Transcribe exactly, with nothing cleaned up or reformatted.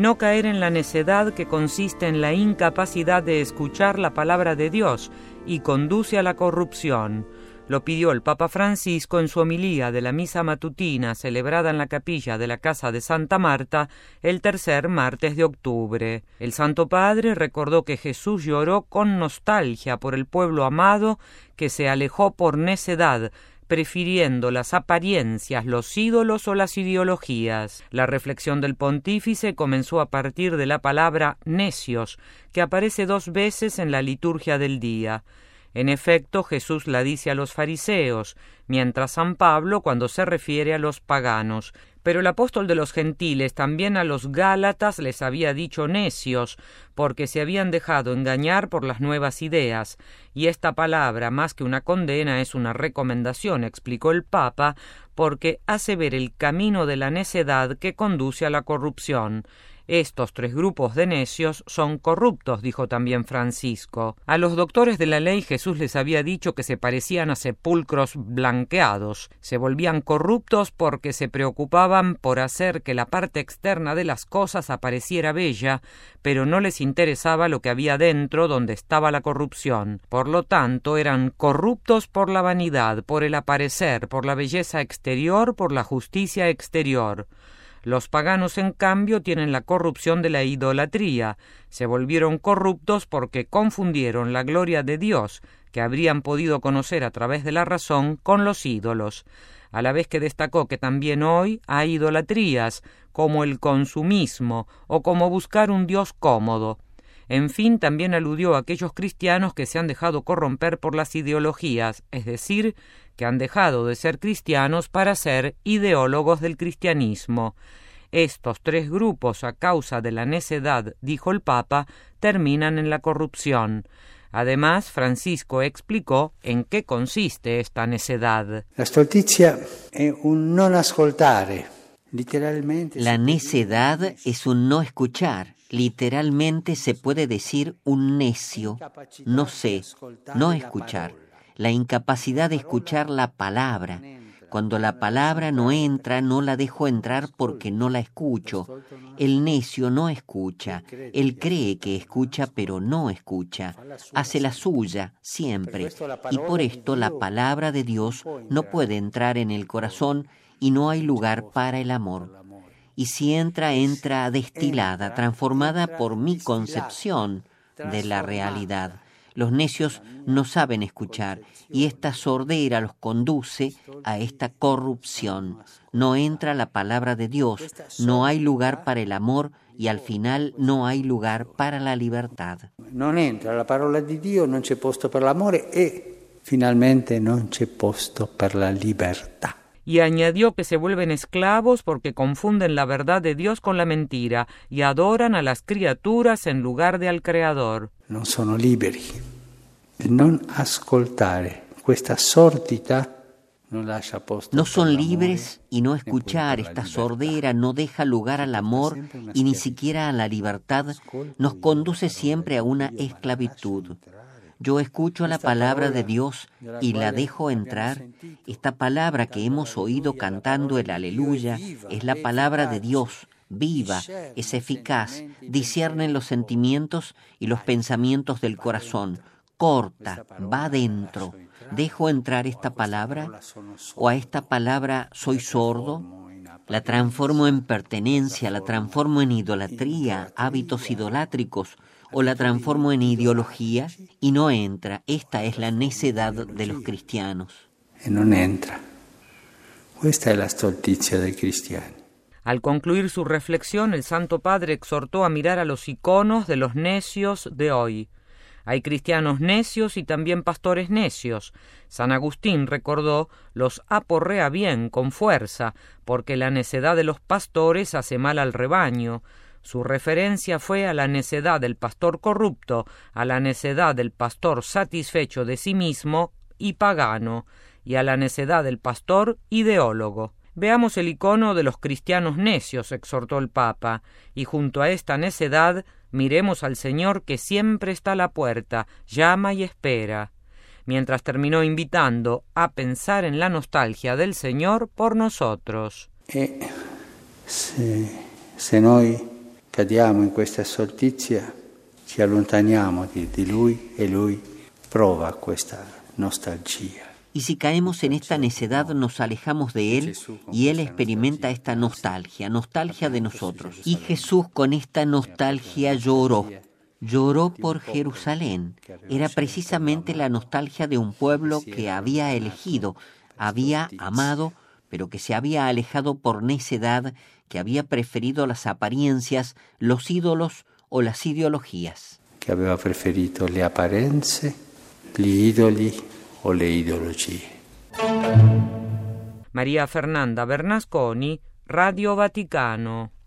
no caer en la necedad que consiste en la incapacidad de escuchar la palabra de Dios y conduce a la corrupción. Lo pidió el Papa Francisco en su homilía de la misa matutina celebrada en la capilla de la Casa de Santa Marta el tercer martes de octubre. El Santo Padre recordó que Jesús lloró con nostalgia por el pueblo amado que se alejó por necedad, prefiriendo las apariencias, los ídolos o las ideologías. La reflexión del pontífice comenzó a partir de la palabra necios, que aparece dos veces en la liturgia del día. En efecto, Jesús la dice a los fariseos, mientras San Pablo cuando se refiere a los paganos. Pero el apóstol de los gentiles también a los gálatas les había dicho necios, porque se habían dejado engañar por las nuevas ideas, y esta palabra, más que una condena, es una recomendación, explicó el Papa, porque hace ver el camino de la necedad que conduce a la corrupción. Estos tres grupos de necios son corruptos, dijo también Francisco. A los doctores de la ley Jesús les había dicho que se parecían a sepulcros blanqueados. Se volvían corruptos porque se preocupaban por hacer que la parte externa de las cosas apareciera bella, pero no les interesaba lo que había dentro donde estaba la corrupción. Por lo tanto, eran corruptos por la vanidad, por el aparecer, por la belleza exterior, por la justicia exterior. Los paganos, en cambio, tienen la corrupción de la idolatría. Se volvieron corruptos porque confundieron la gloria de Dios, que habrían podido conocer a través de la razón, con los ídolos, a la vez que destacó que también hoy hay idolatrías, como el consumismo o como buscar un Dios cómodo. En fin, también aludió a aquellos cristianos que se han dejado corromper por las ideologías, es decir, que han dejado de ser cristianos para ser ideólogos del cristianismo. Estos tres grupos, a causa de la necedad, dijo el Papa, terminan en la corrupción. Además, Francisco explicó en qué consiste esta necedad. La stoltizia è un non ascoltare. La necedad es un no escuchar. Literalmente se puede decir un necio, no sé, no escuchar. La incapacidad de escuchar la palabra. Cuando la palabra no entra, no la dejo entrar porque no la escucho. El necio no escucha. Él cree que escucha, pero no escucha. Hace la suya, siempre. Y por esto la palabra de Dios no puede entrar en el corazón y no hay lugar para el amor. Y si entra, entra destilada, transformada por mi concepción de la realidad. Los necios no saben escuchar y esta sordera los conduce a esta corrupción. No entra la palabra de Dios, no hay lugar para el amor y al final no hay lugar para la libertad. Non entra la parola di Dio, non c'è posto per l'amore e finalmente non c'è posto per la libertà. Y añadió que se vuelven esclavos porque confunden la verdad de Dios con la mentira y adoran a las criaturas en lugar de al Creador. Non sono liberi. Il non ascoltare questa sordità non lascia posto. No son libres y no escuchar esta sordera no deja lugar al amor y ni siquiera a la libertad, nos conduce siempre a una esclavitud. Yo escucho la palabra de Dios y la dejo entrar. Esta palabra que hemos oído cantando el aleluya es la palabra de Dios, viva, es eficaz, discierne los sentimientos y los pensamientos del corazón, corta, va adentro. ¿Dejo entrar esta palabra? ¿O a esta palabra soy sordo? La transformo en pertenencia, la transformo en idolatría, hábitos idolátricos, o la transformo en ideología y no entra. Esta es la necedad de los cristianos. E non entra. Questa è la stoltizia dei cristiani. Al concluir su reflexión, el Santo Padre exhortó a mirar a los iconos de los necios de hoy. Hay cristianos necios y también pastores necios. San Agustín recordó, los aporrea bien, con fuerza, porque la necedad de los pastores hace mal al rebaño. Su referencia fue a la necedad del pastor corrupto, a la necedad del pastor satisfecho de sí mismo y pagano, y a la necedad del pastor ideólogo. Veamos el icono de los cristianos necios, exhortó el Papa, y junto a esta necedad miremos al Señor que siempre está a la puerta, llama y espera, mientras terminó invitando a pensar en la nostalgia del Señor por nosotros. E se, se noi cadiamo in questa stoltizia, ci allontaniamo di, di Lui e Lui prova questa nostalgia. Y si caemos en esta necedad, nos alejamos de Él y Él experimenta esta nostalgia, nostalgia de nosotros. Y Jesús con esta nostalgia lloró, lloró por Jerusalén. Era precisamente la nostalgia de un pueblo que había elegido, había amado, pero que se había alejado por necedad, que había preferido las apariencias, los ídolos o las ideologías. Que aveva preferito le apparenze, gli idoli o le ideologie. Maria Fernanda Bernasconi, Radio Vaticano.